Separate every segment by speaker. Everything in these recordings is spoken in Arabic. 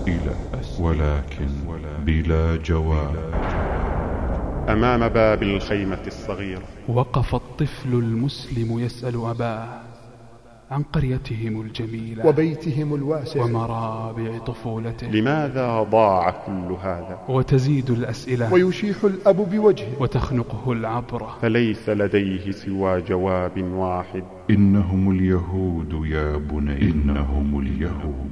Speaker 1: ولكن بلا جواب.
Speaker 2: أمام باب الخيمة الصغيرة
Speaker 3: وقف الطفل المسلم يسأل أباه عن قريتهم الجميلة
Speaker 4: وبيتهم الواسع
Speaker 3: ومرابع طفولته.
Speaker 2: لماذا ضاع كل هذا؟
Speaker 3: وتزيد الأسئلة
Speaker 4: ويشيح الأب بوجهه
Speaker 3: وتخنقه العبرة،
Speaker 2: فليس لديه سوى جواب واحد:
Speaker 1: إنهم اليهود يا بني، إنهم اليهود.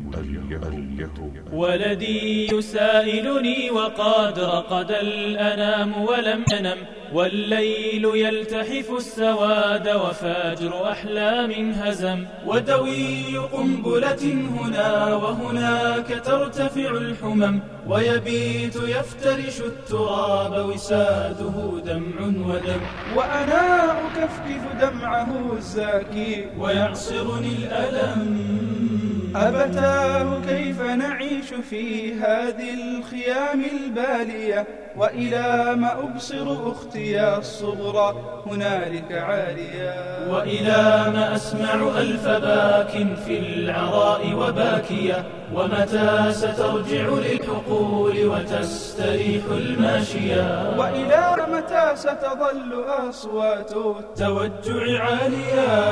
Speaker 5: ولدي يسائلني وقد رقد الأنام ولم أنم، والليل يلتحف السواد وفجر أحلام هزم، ودوي قنبلة هنا وهناك ترتفع الحمم، ويبيت يفترش التراب وساده دمع ودم،
Speaker 6: وأنا أكفكف دمعه الزاكي ويعصرني الألم. أبتاه كيف نعيش في هذه الخيام البالية، وإلى ما أبصر أختي الصغرى هنالك عالية،
Speaker 5: وإلى ما أسمع ألف باك في العراء وباكية، ومتى سترجع للحقول وتستريح الماشية،
Speaker 6: وإلى متى ستظل أصوات التوجع عالية.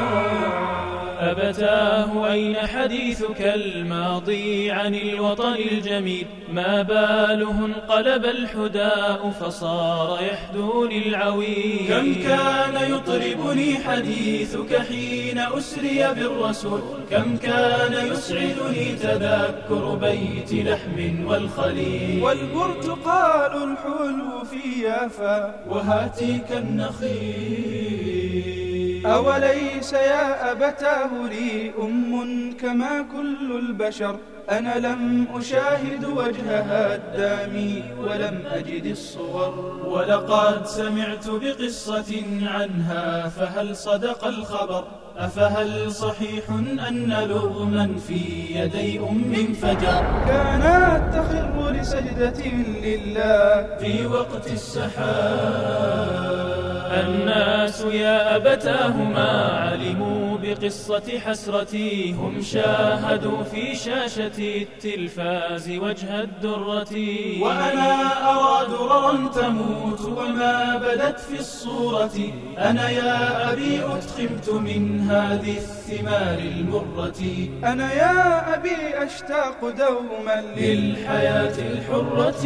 Speaker 5: أبتاه أين حديثك الماضي عن الوطن الجميل، ما باله انقلب الحداء فصار يحدوني العويل، كم كان يطربني حديثك حين أسري بالرسول، كم كان يسعدني تذكر بيت لحم والخليل،
Speaker 6: والبرتقال الحلو في يافا وهاتيك النخيل. أوليس يا أبتاه لي أم كما كل البشر، أنا لم أشاهد وجهها الدامي ولم أجد الصور،
Speaker 5: ولقد سمعت بقصة عنها فهل صدق الخبر، أفهل صحيح أن لغما في يدي أم فجر،
Speaker 6: كانت تخر لسجدة لله
Speaker 5: في وقت السحاب. الناس يا أبتاه ما علموا بقصة حسرتي، هم شاهدوا في شاشة التلفاز وجه الدرة،
Speaker 6: وأنا أرى دررا تموت وما بدت في الصورة،
Speaker 5: أنا يا أبي أتخمت من هذه الثمار المرة،
Speaker 6: أنا يا أبي أشتاق دوما
Speaker 5: للحياة الحرة.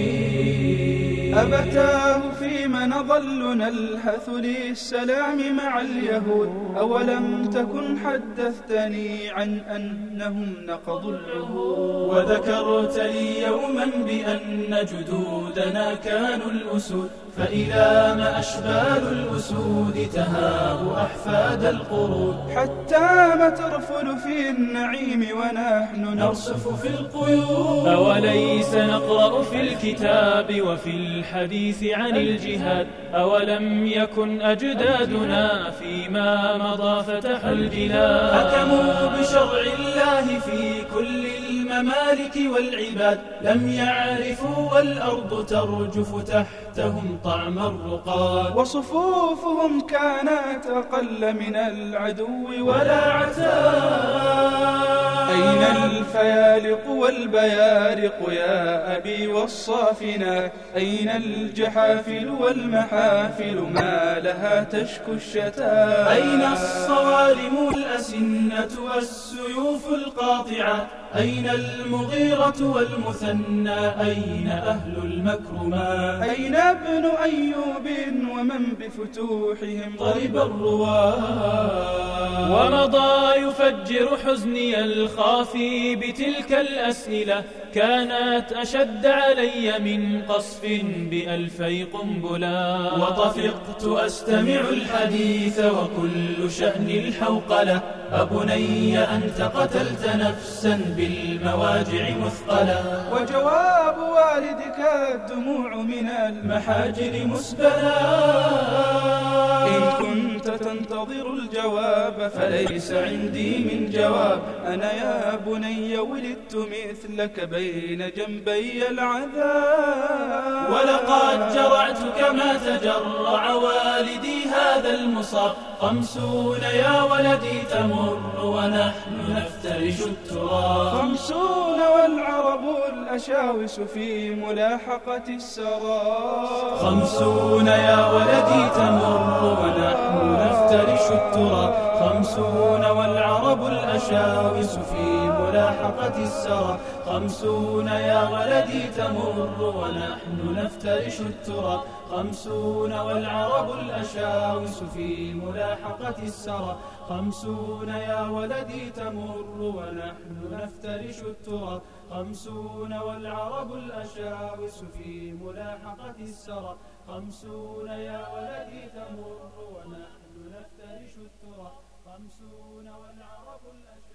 Speaker 6: أبتاه فيما نظل نلهث للسلام مع اليهود، أولم تكن حدثتني عن أنهم نقضوا العهود،
Speaker 5: وذكرت لي يوما بأن جدودنا كانوا الأسود، فإلى ما أشبال الأسود تهاب أحفاد القرود،
Speaker 6: حتى ما ترفل في النعيم ونحن نرصف في القيود.
Speaker 5: أوليس نقرأ في الكتاب وفي الحديث عن الجهاد، أولم يكن أجدادنا فيما مضى فتحوا البلاد، حكموا بشرع الله في كل الممالك والعباد، لم يعرفوا والأرض ترجف تحتهم طعم الرقاد،
Speaker 6: وصفوفهم كانت أقل من العدو ولا عتاد. أين الفيالق والبيارق يا أبي والصافنات، أين الجحافل والمحافل ما لها تشكو الشتات،
Speaker 5: أين الصوارم الأسنة والسيوف القاطعات، أين المغيرة والمثنى، أين أهل المكرمات،
Speaker 6: أين ابن أيوب ومن بفتوحهم ضرب الرواد،
Speaker 5: ومضى يفجر حزني الخافي بتلك الأسئلة، كانت أشد علي من قصف بألفي قنبلا،
Speaker 6: وطفقت أستمع الحديث وكل شأن الحوقلة، أبني أنت قتلت نفسا بالمواجع مثقلة، وجواب والدك الدموع من المحاجر مسبلا، إن كنت تنتظر الجواب فليس عندي من جواب، أنا يا بني ولدت مثلك بين جنبي العذاب،
Speaker 5: ولقد جرعت كما تجرع والدي هذا المصاب، 50 يا ولدي تمر ونحن نفترش التراب.
Speaker 6: 50 والعرب الأشاوس في ملاحقة السرى.
Speaker 5: 50 يا ولدي تمر ونحن نفترش التراب. 50 والعرب الأشاوس في ملاحقة السرى. 50 يا ولدي تمر ونحن نفترش التراب. 50 والعرب الأشاوس في ملاحقة السرى. 50 يا ولدي تمر ونحن نفترش التراب. 50 والعرب الأشاوس في ملاحقة السرى. 50 يا ولدي تمر ونحن نفترش التراب. 50 والعرب الأشاوس